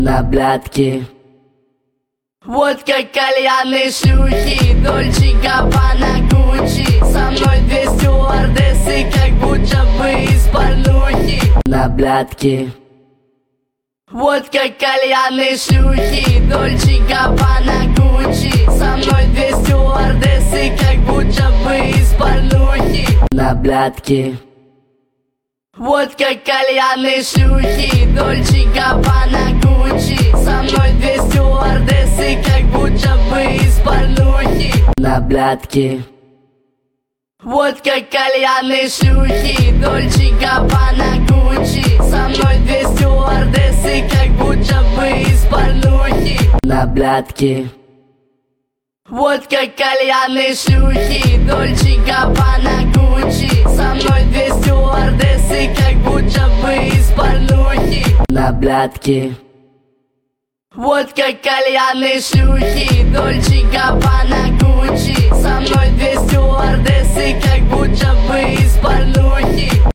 на блядки. Водка, кальяны, шлюхи, Дольче Габбана, Гуччи. Со мной две стюардессы, как будто бы из порнухи. На блядки. Водка, кальяны, шлюхи, Дольче Габбана, Гуччи. Со мной две стюардессы, как будто бы из порнухи. На блядки. Водка, кальяны, шлюхи, Дольче Габбана, Гуччи. Со мной две стюардессы, как будто бы из порнухи. На блядки. Водка, кальяны, шлюхи, Дольче Габбана, Гуччи. Со мной две стюардессы, как будто бы из порнухи. На блядки. Водка, кальяны, шлюхи, Дольче Габбана, Гуччи. Со мной две стюардессы, как будто бы из порнухи. На блядки. Водка, кальяны, шлюхи, Дольче Габбана,